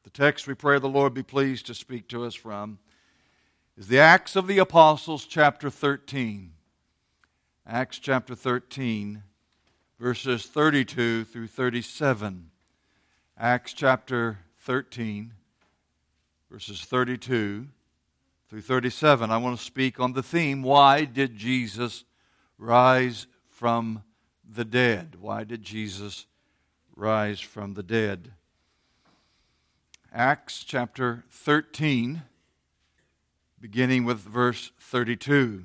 The text we pray the Lord be pleased to speak to us from is the Acts of the Apostles, chapter 13. Acts chapter 13, verses 32 through 37. Acts chapter 13, verses 32 through 37. I want to speak on the theme, why did Jesus rise from the dead? Why did Jesus rise from the dead? Acts chapter 13, beginning with verse 32.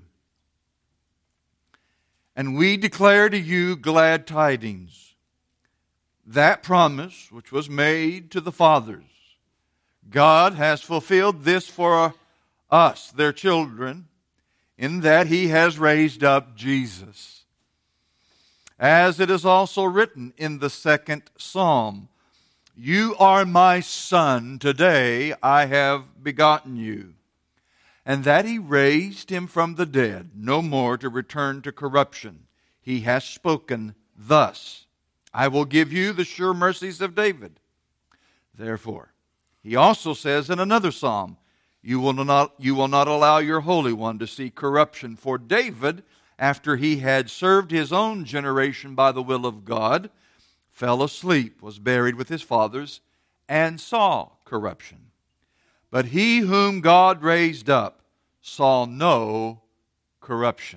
And we declare to you glad tidings, that promise which was made to the fathers. God has fulfilled this for us, their children, in that He has raised up Jesus. As it is also written in the second psalm, you are my son, today I have begotten you. And that He raised Him from the dead, no more to return to corruption. He has spoken thus, I will give you the sure mercies of David. Therefore, He also says in another psalm, you will not allow your Holy One to see corruption. For David, after he had served his own generation by the will of God, fell asleep, was buried with his fathers, and saw corruption. But he whom God raised up saw no corruption.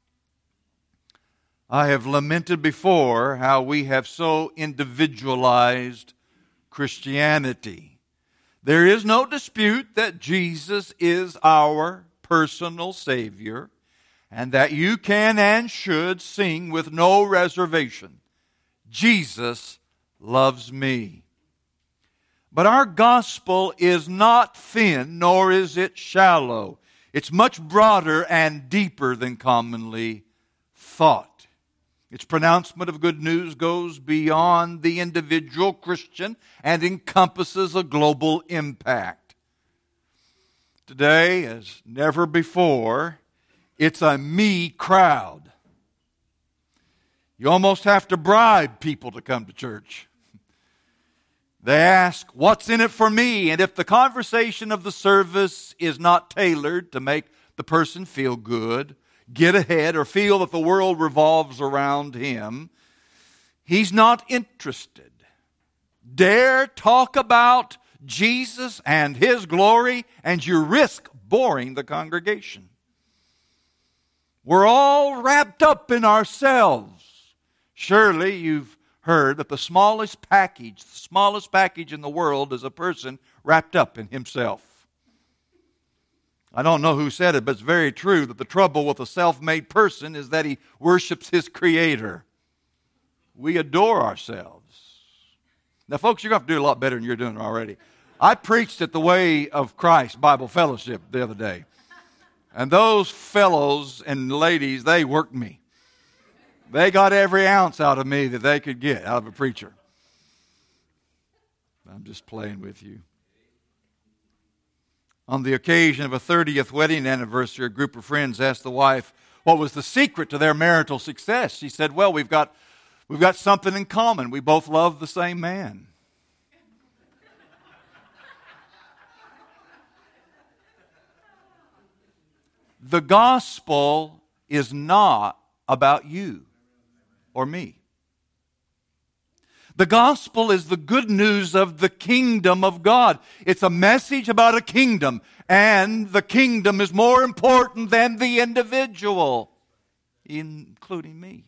I have lamented before how we have so individualized Christianity. There is no dispute that Jesus is our personal Savior, and that you can and should sing with no reservation, Jesus loves me. But our gospel is not thin, nor is it shallow. It's much broader and deeper than commonly thought. Its pronouncement of good news goes beyond the individual Christian and encompasses a global impact. Today, as never before, it's a me crowd. You almost have to bribe people to come to church. They ask, what's in it for me? And if the conversation of the service is not tailored to make the person feel good, get ahead, or feel that the world revolves around him, he's not interested. Dare talk about Jesus and His glory, and you risk boring the congregation. We're all wrapped up in ourselves. Surely you've heard that the smallest package in the world is a person wrapped up in himself. I don't know who said it, but it's very true that the trouble with a self-made person is that he worships his Creator. We adore ourselves. Now, folks, you're going to have to do a lot better than you're doing already. I preached at the Way of Christ Bible Fellowship the other day. And those fellows and ladies, they worked me. They got every ounce out of me that they could get out of a preacher. I'm just playing with you. On the occasion of a 30th wedding anniversary, a group of friends asked the wife what was the secret to their marital success. She said, well, we've got something in common. We both love the same man. The gospel is not about you or me. The gospel is the good news of the kingdom of God. It's a message about a kingdom, and the kingdom is more important than the individual, including me.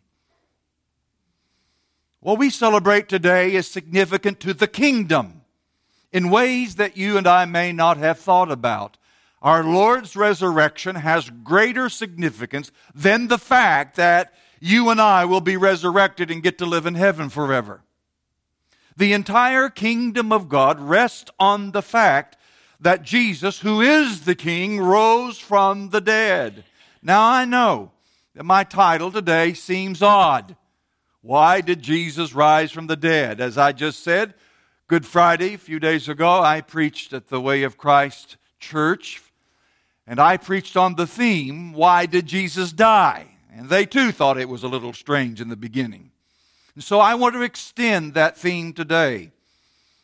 What we celebrate today is significant to the kingdom in ways that you and I may not have thought about. Our Lord's resurrection has greater significance than the fact that you and I will be resurrected and get to live in heaven forever. The entire kingdom of God rests on the fact that Jesus, who is the King, rose from the dead. Now I know that my title today seems odd. Why did Jesus rise from the dead? As I just said, Good Friday, a few days ago, I preached at the Way of Christ Church, and I preached on the theme, why did Jesus die? And they too thought it was a little strange in the beginning. And so I want to extend that theme today.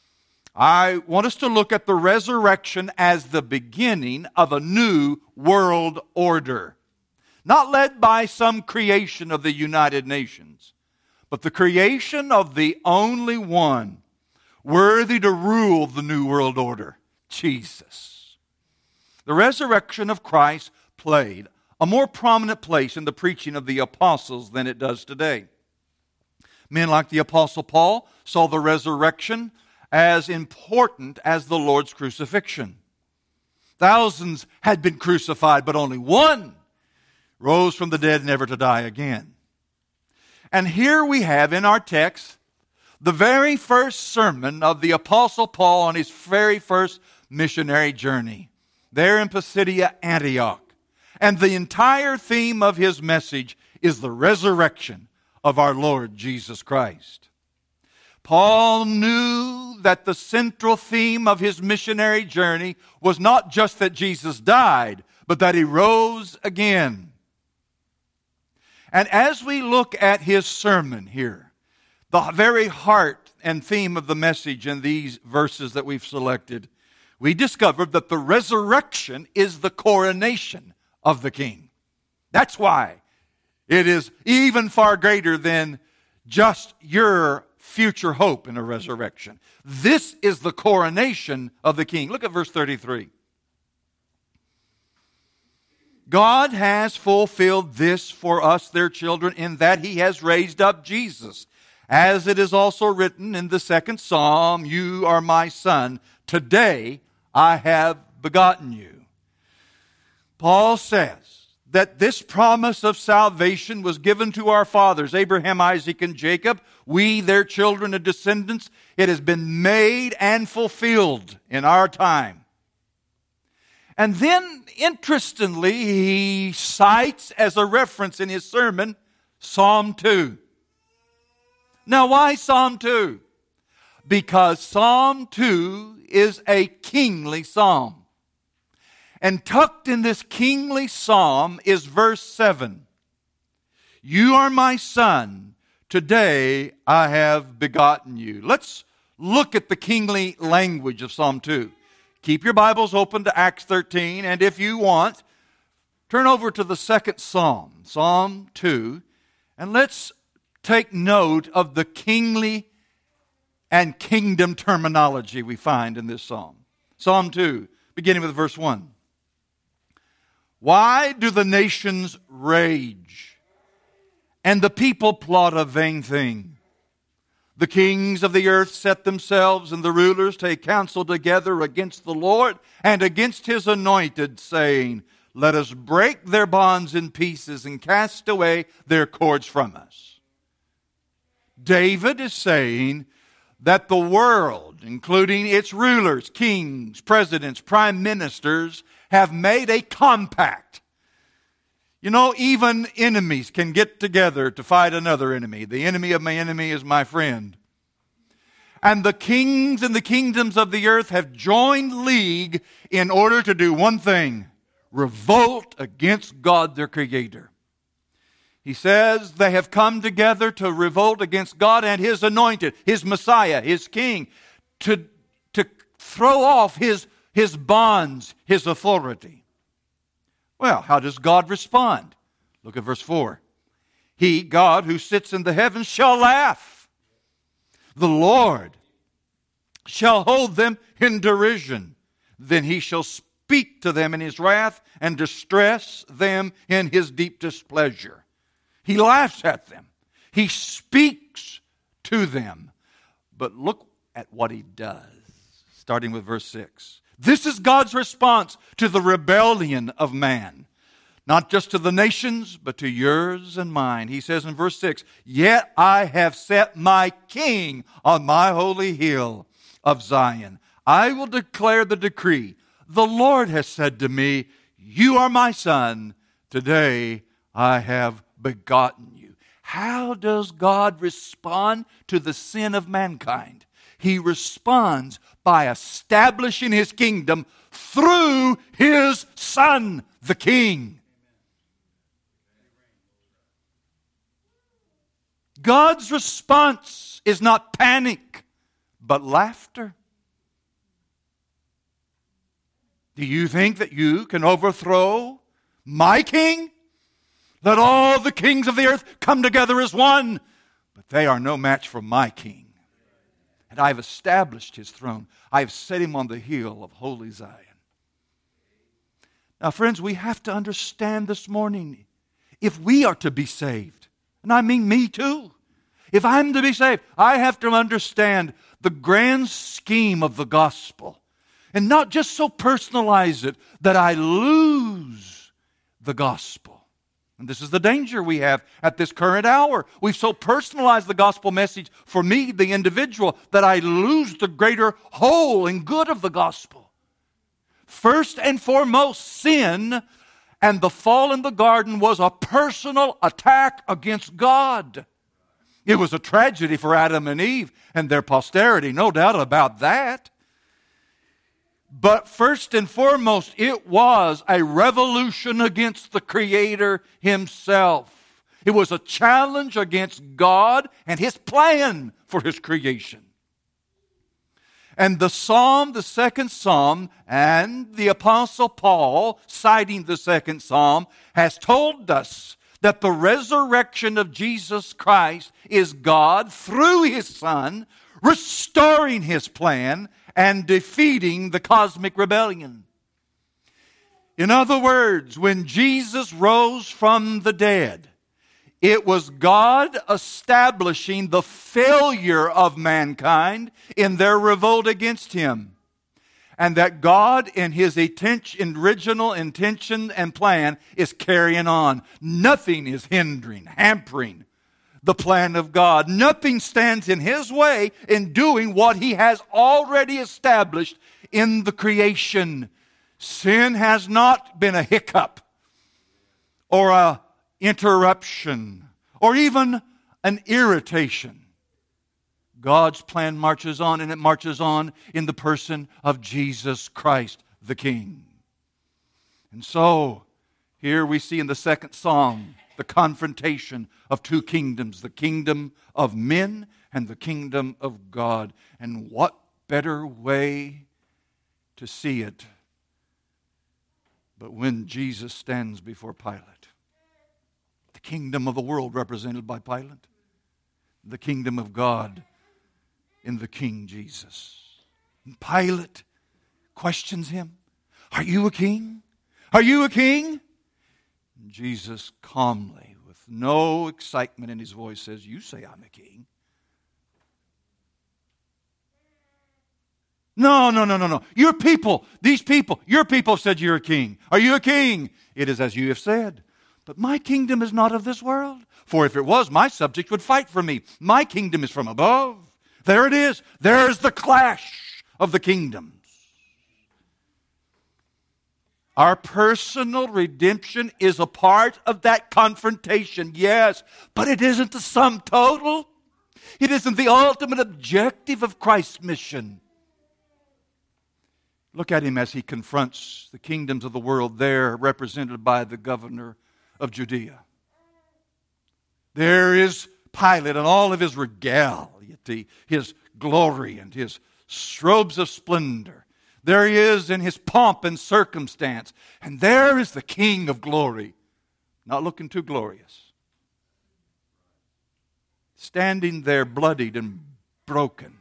I want us to look at the resurrection as the beginning of a new world order. Not led by some creation of the United Nations, but the creation of the only one worthy to rule the new world order, Jesus. The resurrection of Christ played a more prominent place in the preaching of the apostles than it does today. Men like the Apostle Paul saw the resurrection as important as the Lord's crucifixion. Thousands had been crucified, but only one rose from the dead never to die again. And here we have in our text the very first sermon of the Apostle Paul on his very first missionary journey, there in Pisidia, Antioch. And the entire theme of his message is the resurrection of our Lord Jesus Christ. Paul knew that the central theme of his missionary journey was not just that Jesus died, but that he rose again. And as we look at his sermon here, the very heart and theme of the message in these verses that we've selected, we discovered that the resurrection is the coronation of the King. That's why it is even far greater than just your future hope in a resurrection. This is the coronation of the King. Look at verse 33. God has fulfilled this for us, their children, in that He has raised up Jesus. As it is also written in the second Psalm, you are my son. Today I have begotten you. Paul says that this promise of salvation was given to our fathers, Abraham, Isaac, and Jacob. We, their children and descendants, it has been made and fulfilled in our time. And then, interestingly, he cites as a reference in his sermon, Psalm 2. Now, why Psalm 2? Because Psalm 2 is a kingly psalm. And tucked in this kingly psalm is verse 7. You are my son, today I have begotten you. Let's look at the kingly language of Psalm 2. Keep your Bibles open to Acts 13, and if you want, turn over to the second Psalm, Psalm 2, and let's take note of the kingly and kingdom terminology we find in this psalm. Psalm 2, beginning with verse 1. Why do the nations rage, and the people plot a vain thing? The kings of the earth set themselves, and the rulers take counsel together against the Lord and against His anointed, saying, let us break their bonds in pieces and cast away their cords from us. David is saying that the world, including its rulers, kings, presidents, prime ministers, have made a compact. You know, even enemies can get together to fight another enemy. The enemy of my enemy is my friend. And the kings and the kingdoms of the earth have joined league in order to do one thing: revolt against God, their Creator. He says they have come together to revolt against God and His anointed, His Messiah, His King, to throw off His bonds, His authority. Well, how does God respond? Look at verse 4. He, God, who sits in the heavens, shall laugh. The Lord shall hold them in derision. Then He shall speak to them in His wrath and distress them in His deep displeasure. He laughs at them. He speaks to them. But look at what He does, starting with verse 6. This is God's response to the rebellion of man. Not just to the nations, but to yours and mine. He says in verse 6, yet I have set my King on my holy hill of Zion. I will declare the decree. The Lord has said to me, you are my son. Today I have begotten you. How does God respond to the sin of mankind? He responds by establishing His kingdom through His Son, the King. God's response is not panic, but laughter. Do you think that you can overthrow my king? Let all the kings of the earth come together as one. But they are no match for my king. And I have established his throne. I have set him on the hill of holy Zion. Now, friends, we have to understand this morning, if we are to be saved, and I mean me too, if I'm to be saved, I have to understand the grand scheme of the gospel and not just so personalize it that I lose the gospel. And this is the danger we have at this current hour. We've so personalized the gospel message for me, the individual, that I lose the greater whole and good of the gospel. First and foremost, sin and the fall in the garden was a personal attack against God. It was a tragedy for Adam and Eve and their posterity, no doubt about that. But first and foremost, it was a revolution against the Creator Himself. It was a challenge against God and His plan for His creation. And the Psalm, the second Psalm, and the Apostle Paul, citing the second Psalm, has told us that the resurrection of Jesus Christ is God, through His Son, restoring His plan and defeating the cosmic rebellion. In other words, when Jesus rose from the dead, it was God establishing the failure of mankind in their revolt against Him. And that God, in His original intention and plan, is carrying on. Nothing is hindering, hampering the plan of God. Nothing stands in His way in doing what He has already established in the creation. Sin has not been a hiccup or an interruption or even an irritation. God's plan marches on, and it marches on in the person of Jesus Christ, the King. And so, here we see in the second Psalm the confrontation of two kingdoms, the kingdom of men and the kingdom of God. And what better way to see it but when Jesus stands before Pilate? The kingdom of the world represented by Pilate, the kingdom of God in the King Jesus. And Pilate questions Him, "Are you a king? Are you a king?" And Jesus calmly, with no excitement in His voice, says, "You say I'm a king." No. Your people, your people said you're a king. Are you a king? It is as you have said. But my kingdom is not of this world. For if it was, my subjects would fight for me. My kingdom is from above. There it is. There's the clash of the kingdoms. Our personal redemption is a part of that confrontation, yes, but it isn't the sum total. It isn't the ultimate objective of Christ's mission. Look at Him as He confronts the kingdoms of the world there, represented by the governor of Judea. There is Pilate and all of his regality, his glory and his robes of splendor. There he is in his pomp and circumstance. And there is the King of glory, not looking too glorious, standing there bloodied and broken.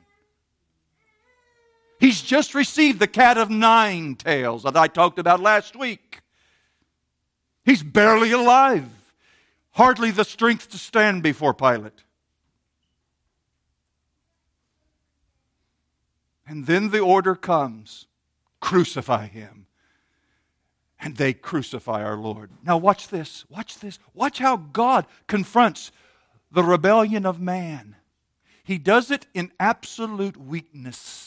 He's just received the cat of nine tails that I talked about last week. He's barely alive, hardly the strength to stand before Pilate. And then the order comes, crucify Him. And they crucify our Lord. Now watch this. Watch how God confronts the rebellion of man. He does it in absolute weakness.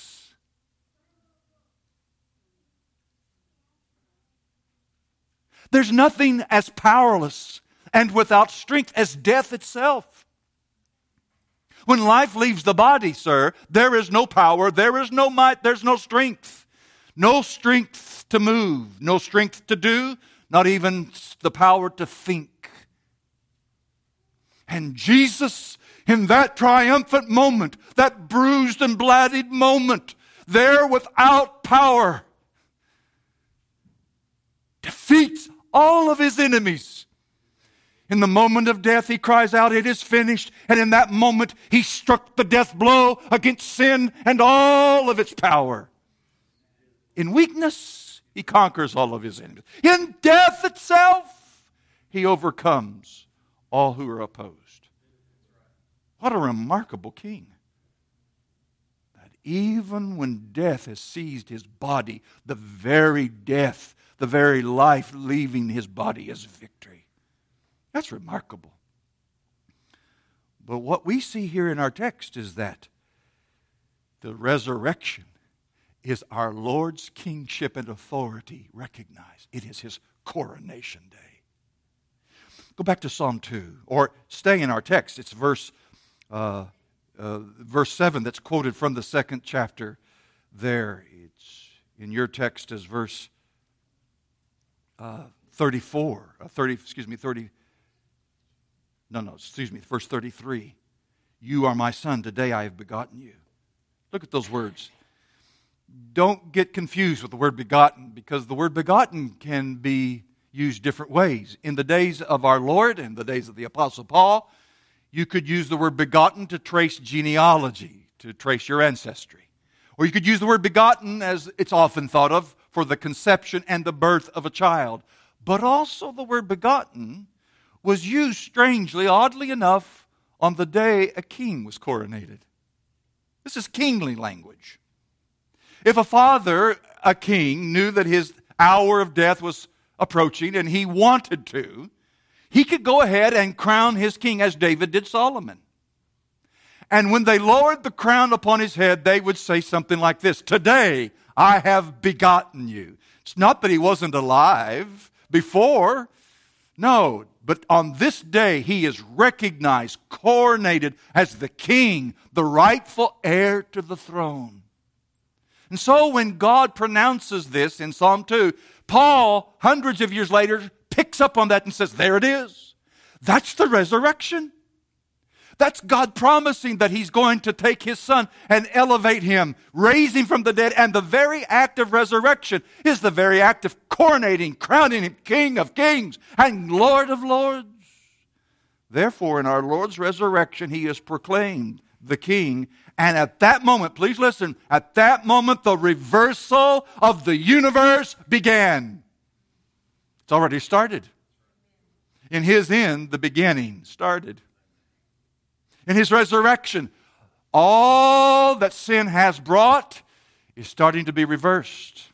There's nothing as powerless and without strength as death itself. When life leaves the body, sir, there is no power, there is no might, there's no strength. No strength to move, no strength to do, not even the power to think. And Jesus, in that triumphant moment, that bruised and bloodied moment, there without power, defeats all of his enemies. In the moment of death, he cries out, "It is finished." And in that moment, he struck the death blow against sin and all of its power. In weakness, he conquers all of his enemies. In death itself, he overcomes all who are opposed. What a remarkable king. That even when death has seized his body, the very death, the very life leaving his body is victory. That's remarkable. But what we see here in our text is that the resurrection is our Lord's kingship and authority recognized. It is his coronation day. Go back to Psalm 2, or stay in our text. It's verse 7 that's quoted from the second chapter there. It's in your text as verse 33. You are my son, today I have begotten you. Look at those words. Don't get confused with the word begotten, because the word begotten can be used different ways. In the days of our Lord and the days of the Apostle Paul, you could use the word begotten to trace genealogy, to trace your ancestry. Or you could use the word begotten, as it's often thought of, for the conception and the birth of a child. But also the word begotten was used strangely, oddly enough, on the day a king was coronated. This is kingly language. If a father, a king, knew that his hour of death was approaching and he wanted to, he could go ahead and crown his king as David did Solomon. And when they lowered the crown upon his head, they would say something like this: "Today I have begotten you." It's not that he wasn't alive before. No, but on this day he is recognized, coronated as the king, the rightful heir to the throne. And so when God pronounces this in Psalm 2, Paul, hundreds of years later, picks up on that and says, there it is. That's the resurrection. That's God promising that he's going to take his son and elevate him, raise him from the dead. And the very act of resurrection is the very act of coronating, crowning him King of kings and Lord of lords. Therefore, in our Lord's resurrection, he is proclaimed the king. And at that moment, please listen, at that moment, the reversal of the universe began. It's already started. In his end, the beginning started. In his resurrection, all that sin has brought is starting to be reversed.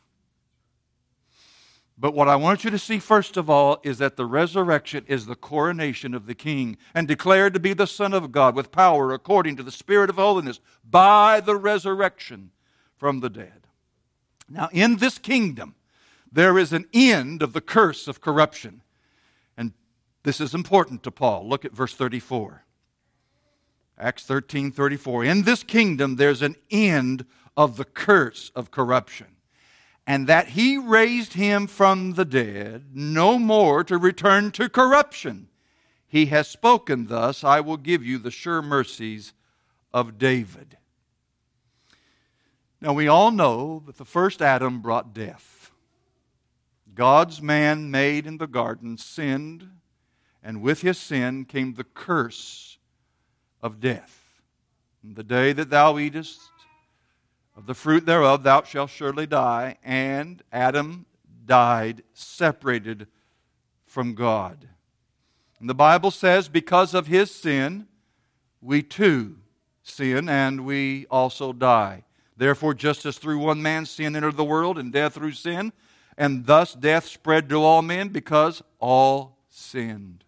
But what I want you to see first of all is that the resurrection is the coronation of the King, and declared to be the Son of God with power according to the Spirit of holiness by the resurrection from the dead. Now in this kingdom, there is an end of the curse of corruption. And this is important to Paul. Look at verse 34. Acts 13:34. In this kingdom there's an end of the curse of corruption, and that he raised him from the dead, no more to return to corruption. He has spoken thus, I will give you the sure mercies of David. Now we all know that the first Adam brought death. God's man made in the garden sinned, and with his sin came the curse of death. In the day that thou eatest of the fruit thereof, thou shalt surely die. And Adam died separated from God. And the Bible says, because of his sin, we too sin, and we also die. Therefore, just as through one man's sin entered the world, and death through sin, and thus death spread to all men, because all sinned.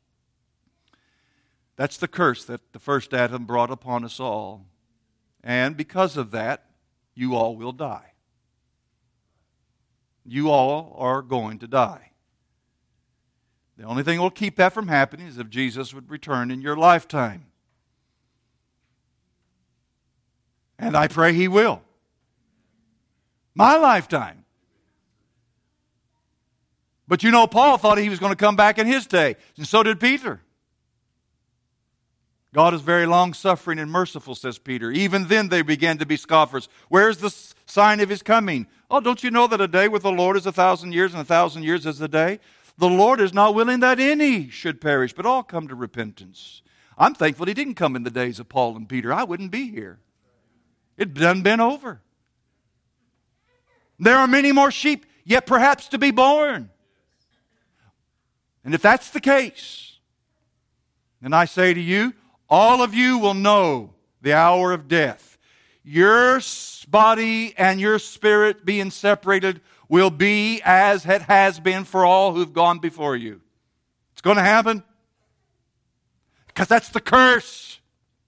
That's the curse that the first Adam brought upon us all. And because of that, you all will die. You all are going to die. The only thing that will keep that from happening is if Jesus would return in your lifetime. And I pray he will. My lifetime. But you know, Paul thought he was going to come back in his day, and so did Peter. God is very long-suffering and merciful, says Peter. Even then they began to be scoffers. Where's the sign of his coming? Oh, don't you know that a day with the Lord is 1,000 years and 1,000 years is a day? The Lord is not willing that any should perish, but all come to repentance. I'm thankful He didn't come in the days of Paul and Peter. I wouldn't be here. It'd done been over. There are many more sheep yet perhaps to be born. And if that's the case, then I say to you, all of you will know the hour of death. Your body and your spirit being separated will be as it has been for all who've gone before you. It's going to happen. Because that's the curse.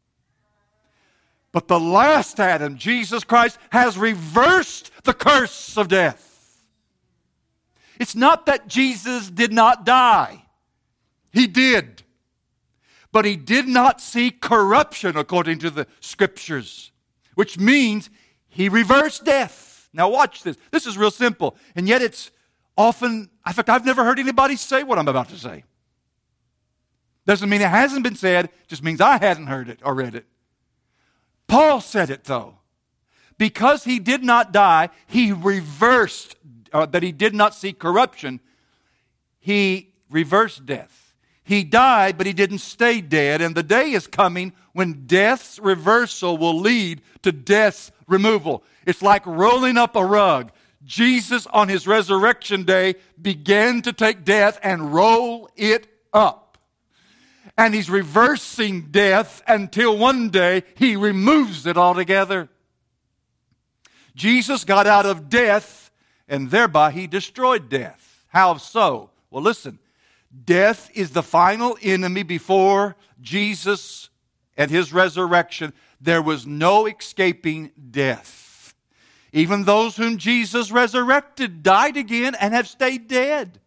But the last Adam, Jesus Christ, has reversed the curse of death. It's not that Jesus did not die. He did. But He did not see corruption according to the Scriptures, which means He reversed death. Now watch this. This is real simple. And yet it's often, in fact, I've never heard anybody say what I'm about to say. Doesn't mean it hasn't been said, just means I hadn't heard it or read it. Paul said it though. Because He did not die, He reversed, that He did not see corruption, He reversed death. He died, but He didn't stay dead, and the day is coming when death's reversal will lead to death's removal. It's like rolling up a rug. Jesus on His resurrection day began to take death and roll it up. And He's reversing death until one day He removes it altogether. Jesus got out of death, and thereby He destroyed death. How so? Well, listen. Death is the final enemy. Before Jesus and His resurrection, there was no escaping death. Even those whom Jesus resurrected died again and have stayed dead.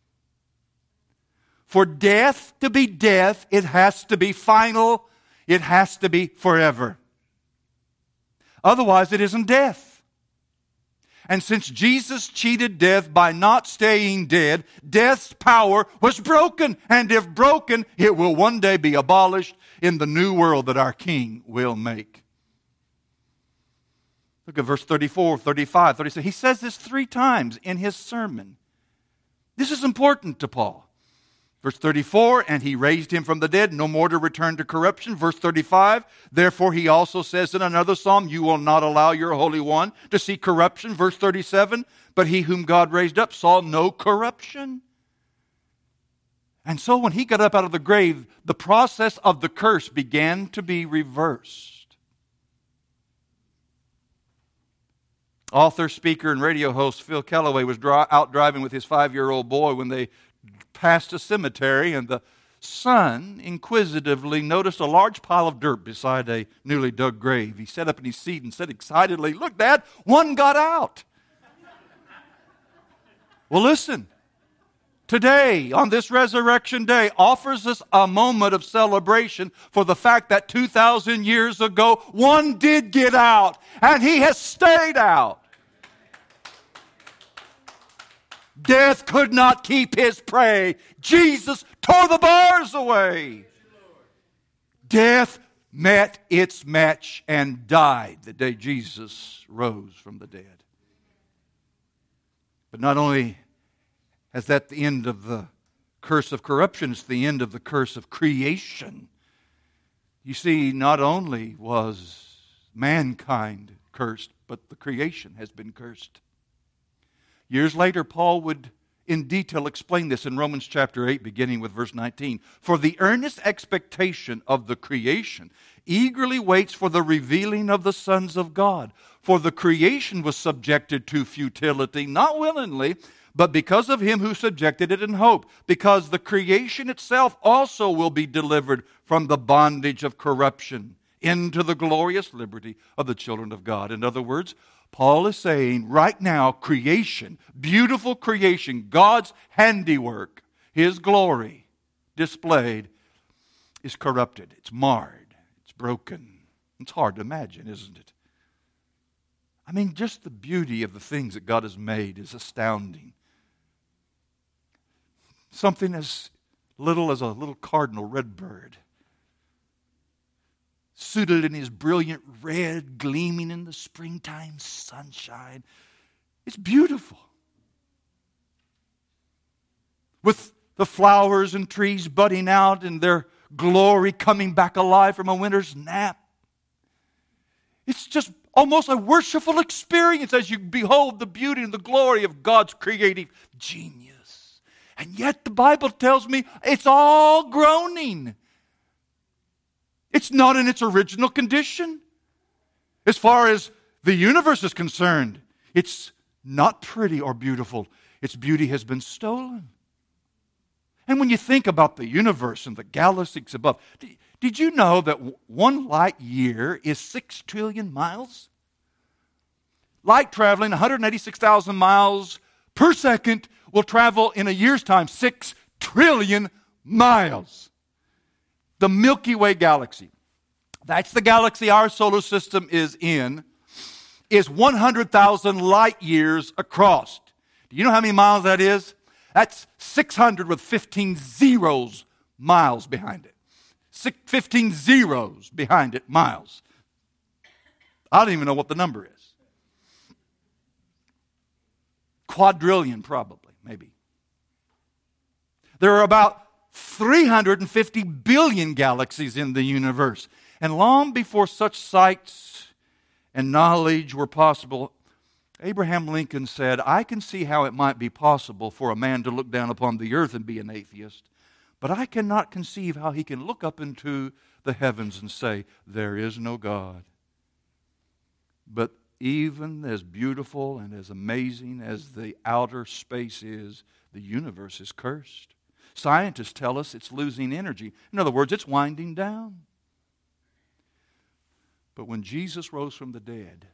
For death to be death, it has to be final. It has to be forever. Otherwise, it isn't death. And since Jesus cheated death by not staying dead, death's power was broken. And if broken, it will one day be abolished in the new world that our King will make. Look at verse 34, 35, 36. He says this 3 times in his sermon. This is important to Paul. Verse 34, and He raised Him from the dead, no more to return to corruption. Verse 35, therefore He also says in another psalm, you will not allow your Holy One to see corruption. Verse 37, but He whom God raised up saw no corruption. And so when He got up out of the grave, the process of the curse began to be reversed. Author, speaker, and radio host Phil Callaway was out driving with his 5-year-old boy when they passed a cemetery, and the son inquisitively noticed a large pile of dirt beside a newly dug grave. He sat up in his seat and said excitedly, look, Dad, one got out. Well, listen. Today, on this resurrection day, offers us a moment of celebration for the fact that 2,000 years ago, one did get out, and he has stayed out. Death could not keep his prey. Jesus tore the bars away. Death met its match and died the day Jesus rose from the dead. But not only is that the end of the curse of corruption, it's the end of the curse of creation. You see, not only was mankind cursed, but the creation has been cursed. Years later, Paul would in detail explain this in Romans chapter 8, beginning with verse 19. For the earnest expectation of the creation eagerly waits for the revealing of the sons of God. For the creation was subjected to futility, not willingly, but because of Him who subjected it in hope. Because the creation itself also will be delivered from the bondage of corruption into the glorious liberty of the children of God. In other words, Paul is saying right now, creation, beautiful creation, God's handiwork, His glory displayed, is corrupted. It's marred. It's broken. It's hard to imagine, isn't it? I mean, just the beauty of the things that God has made is astounding. Something as little as a little cardinal redbird, suited in his brilliant red, gleaming in the springtime sunshine, It's beautiful. With the flowers and trees budding out and their glory coming back alive from a winter's nap. It's just almost a worshipful experience as you behold the beauty and the glory of God's creative genius. And yet the Bible tells me it's all groaning. It's not in its original condition. As far as the universe is concerned, it's not pretty or beautiful. Its beauty has been stolen. And when you think about the universe and the galaxies above, did you know that 1 light year is 6 trillion miles? Light traveling 186,000 miles per second will travel in a year's time 6 trillion miles. The Milky Way galaxy, that's the galaxy our solar system is in, is 100,000 light years across. Do you know how many miles that is? That's 600 with 15 zeros miles behind it. 15 zeros behind it, miles. I don't even know what the number is. Quadrillion, probably, maybe. There are about 350 billion galaxies in the universe. And long before such sights and knowledge were possible, Abraham Lincoln said, I can see how it might be possible for a man to look down upon the earth and be an atheist, but I cannot conceive how he can look up into the heavens and say, there is no God. But even as beautiful and as amazing as the outer space is, the universe is cursed. Scientists tell us it's losing energy. In other words, it's winding down. But when Jesus rose from the dead,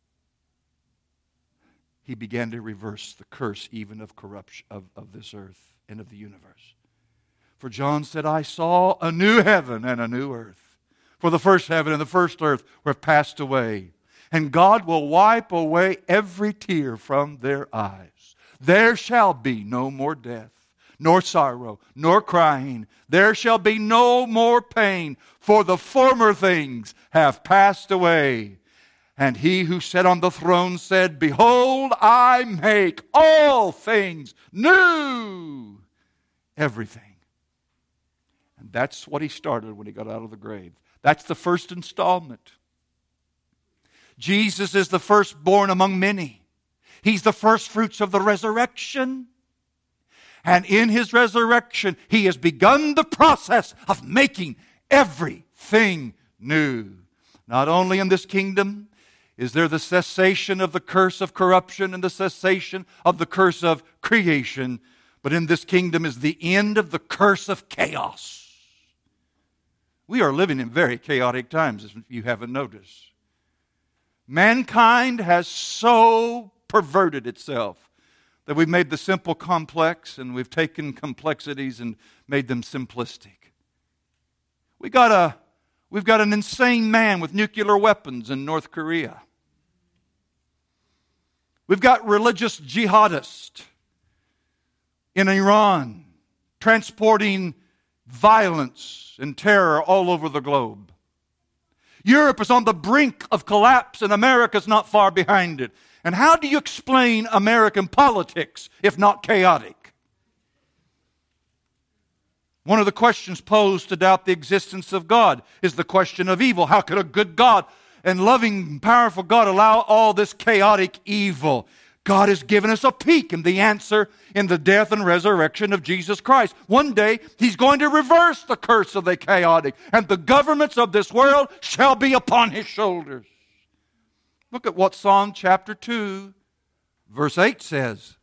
He began to reverse the curse even of corruption of this earth and of the universe. For John said, I saw a new heaven and a new earth. For the first heaven and the first earth were passed away. And God will wipe away every tear from their eyes. There shall be no more death, nor sorrow, nor crying. There shall be no more pain, for the former things have passed away. And he who sat on the throne said, behold, I make all things new. Everything. And that's what he started when he got out of the grave. That's the first installment. Jesus is the firstborn among many. He's the first fruits of the resurrection. And in His resurrection, He has begun the process of making everything new. Not only in this kingdom is there the cessation of the curse of corruption and the cessation of the curse of creation, but in this kingdom is the end of the curse of chaos. We are living in very chaotic times, if you haven't noticed. Mankind has so perverted itself that we've made the simple complex, and we've taken complexities and made them simplistic. We've got an insane man with nuclear weapons in North Korea. We've got religious jihadists in Iran transporting violence and terror all over the globe. Europe is on the brink of collapse, and America's not far behind it. And how do you explain American politics if not chaotic? One of the questions posed to doubt the existence of God is the question of evil. How could a good God and loving, powerful God allow all this chaotic evil? God has given us a peek in the answer in the death and resurrection of Jesus Christ. One day, He's going to reverse the curse of the chaotic, and the governments of this world shall be upon His shoulders. Look at what Psalm chapter 2, verse 8 says.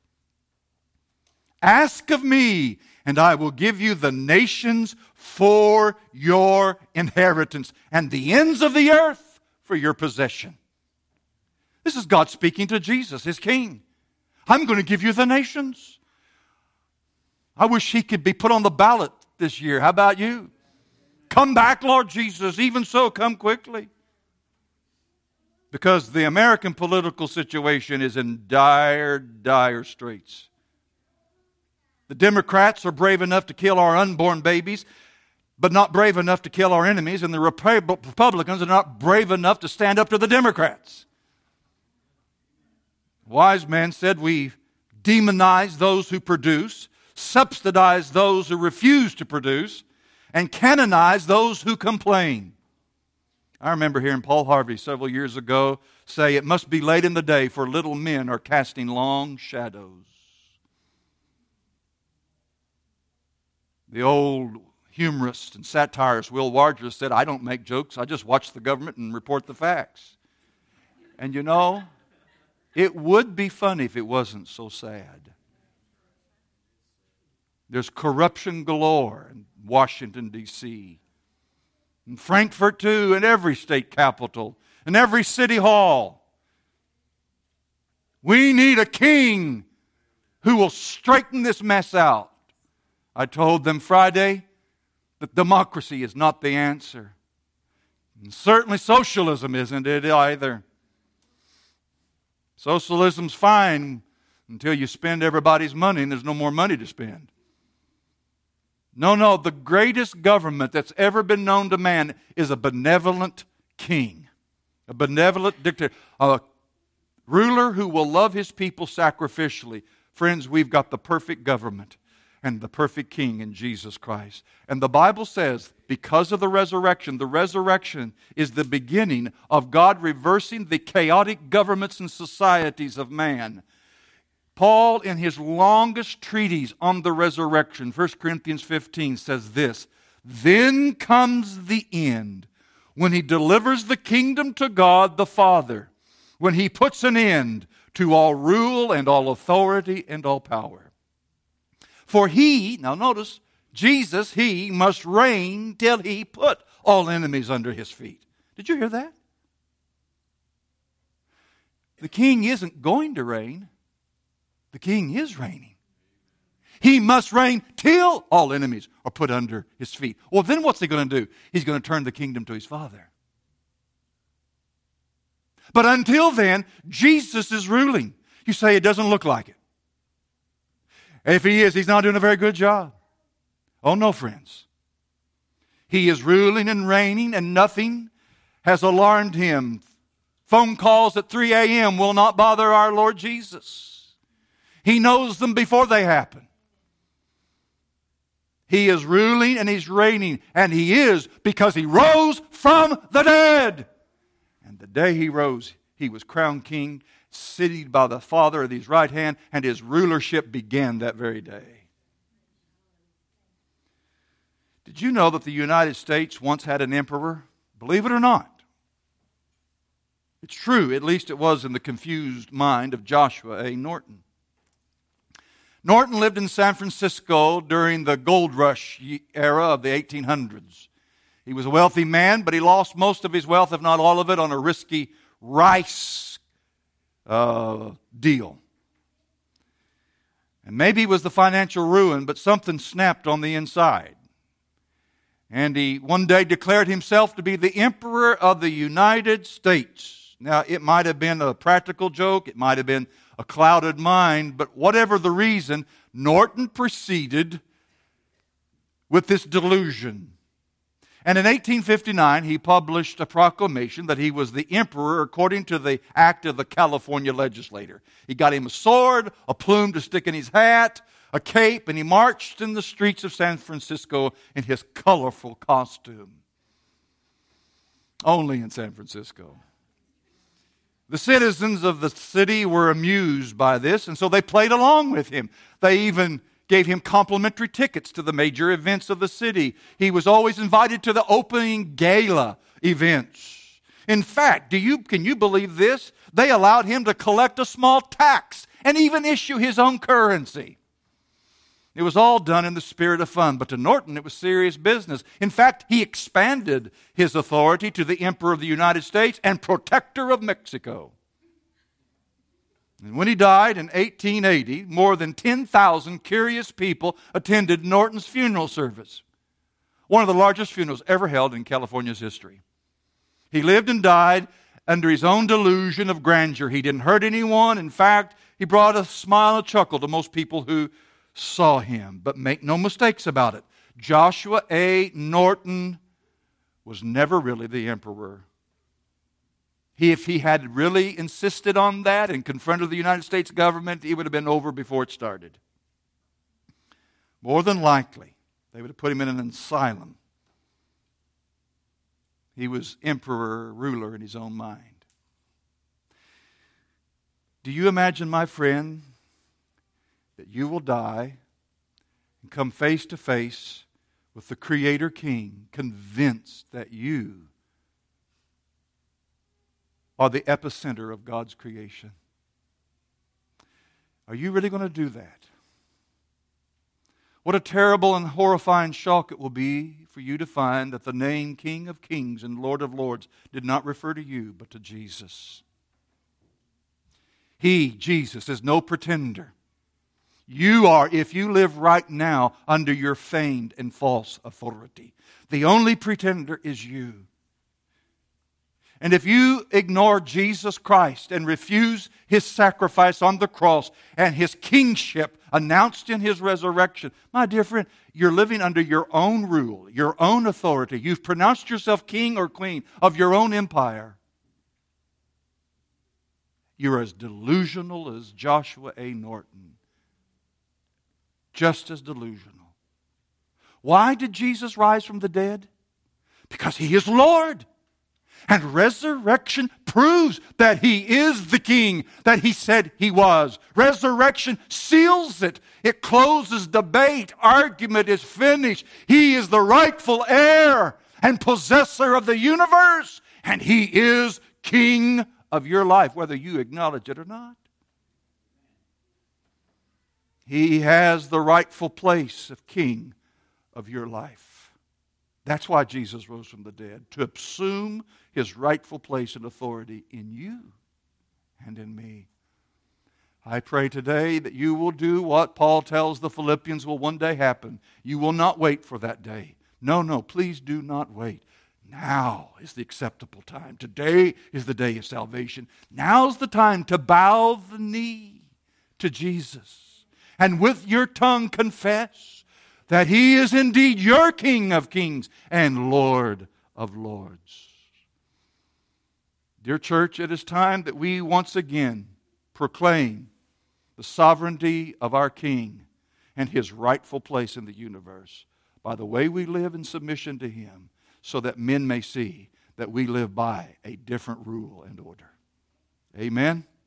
Ask of me, and I will give you the nations for your inheritance, and the ends of the earth for your possession. This is God speaking to Jesus, His King. I'm going to give you the nations. I wish He could be put on the ballot this year. How about you? Come back, Lord Jesus. Even so, come quickly. Because the American political situation is in dire, dire straits. The Democrats are brave enough to kill our unborn babies, but not brave enough to kill our enemies. And the Republicans are not brave enough to stand up to the Democrats. Wise men said we demonize those who produce, subsidize those who refuse to produce, and canonize those who complain. I remember hearing Paul Harvey several years ago say, "It must be late in the day, for little men are casting long shadows." The old humorist and satirist Will Wardress said, "I don't make jokes, I just watch the government and report the facts." And you know, it would be funny if it wasn't so sad. There's corruption galore in Washington, D.C., in Frankfurt too, in every state capital, in every city hall. We need a king who will straighten this mess out. I told them Friday that democracy is not the answer. And certainly socialism isn't it either. Socialism's fine until you spend everybody's money and there's no more money to spend. No, the greatest government that's ever been known to man is a benevolent king, a benevolent dictator, a ruler who will love his people sacrificially. Friends, we've got the perfect government and the perfect king in Jesus Christ. And the Bible says, because of the resurrection is the beginning of God reversing the chaotic governments and societies of man. Paul, in his longest treatise on the resurrection, 1 Corinthians 15, says this, "Then comes the end, when he delivers the kingdom to God the Father, when he puts an end to all rule and all authority and all power. For he," now notice, Jesus, he must reign till he put all enemies under his feet. Did you hear that? The king isn't going to reign. The king is reigning. He must reign till all enemies are put under his feet. Well, then what's he going to do? He's going to turn the kingdom to his Father. But until then, Jesus is ruling. You say it doesn't look like it. If he is, he's not doing a very good job. Oh no, friends. He is ruling and reigning, and nothing has alarmed him. Phone calls at 3 a.m. will not bother our Lord Jesus. He knows them before they happen. He is ruling and he's reigning, and he is because he rose from the dead. And the day he rose, he was crowned king, seated by the Father at his right hand, and his rulership began that very day. Did you know that the United States once had an emperor? Believe it or not. It's true, at least it was in the confused mind of Joshua A. Norton. Norton lived in San Francisco during the gold rush era of the 1800s. He was a wealthy man, but he lost most of his wealth, if not all of it, on a risky rice deal. And maybe it was the financial ruin, but something snapped on the inside. And he one day declared himself to be the Emperor of the United States. Now, it might have been a practical joke, it might have been a clouded mind, but whatever the reason, Norton proceeded with this delusion. And in 1859, he published a proclamation that he was the emperor according to the act of the California legislature. He got him a sword, a plume to stick in his hat, a cape, and he marched in the streets of San Francisco in his colorful costume. Only in San Francisco. The citizens of the city were amused by this, and so they played along with him. They even gave him complimentary tickets to the major events of the city. He was always invited to the opening gala events. In fact, can you believe this? They allowed him to collect a small tax and even issue his own currency. It was all done in the spirit of fun, but to Norton it was serious business. In fact, he expanded his authority to the Emperor of the United States and Protector of Mexico. And when he died in 1880, more than 10,000 curious people attended Norton's funeral service, one of the largest funerals ever held in California's history. He lived and died under his own delusion of grandeur. He didn't hurt anyone. In fact, he brought a smile and a chuckle to most people who saw him. But make no mistakes about it. Joshua A. Norton was never really the emperor. If he had really insisted on that and confronted the United States government, it would have been over before it started. More than likely, they would have put him in an asylum. He was emperor, ruler in his own mind. Do you imagine, my friend, that you will die and come face to face with the Creator King, convinced that you are the epicenter of God's creation? Are you really going to do that? What a terrible and horrifying shock it will be for you to find that the name King of Kings and Lord of Lords did not refer to you, but to Jesus. He, Jesus, is no pretender. You are, if you live right now, under your feigned and false authority. The only pretender is you. And if you ignore Jesus Christ and refuse His sacrifice on the cross and His kingship announced in His resurrection, my dear friend, you're living under your own rule, your own authority. You've pronounced yourself king or queen of your own empire. You're as delusional as Joshua A. Norton. Just as delusional. Why did Jesus rise from the dead? Because He is Lord. And resurrection proves that He is the King that He said He was. Resurrection seals it. It closes debate. Argument is finished. He is the rightful heir and possessor of the universe. And He is King of your life, whether you acknowledge it or not. He has the rightful place of King of your life. That's why Jesus rose from the dead, to assume His rightful place and authority in you and in me. I pray today that you will do what Paul tells the Philippians will one day happen. You will not wait for that day. No, please do not wait. Now is the acceptable time. Today is the day of salvation. Now's the time to bow the knee to Jesus and with your tongue confess that He is indeed your King of kings and Lord of lords. Dear church, it is time that we once again proclaim the sovereignty of our King and His rightful place in the universe by the way we live in submission to Him, so that men may see that we live by a different rule and order. Amen.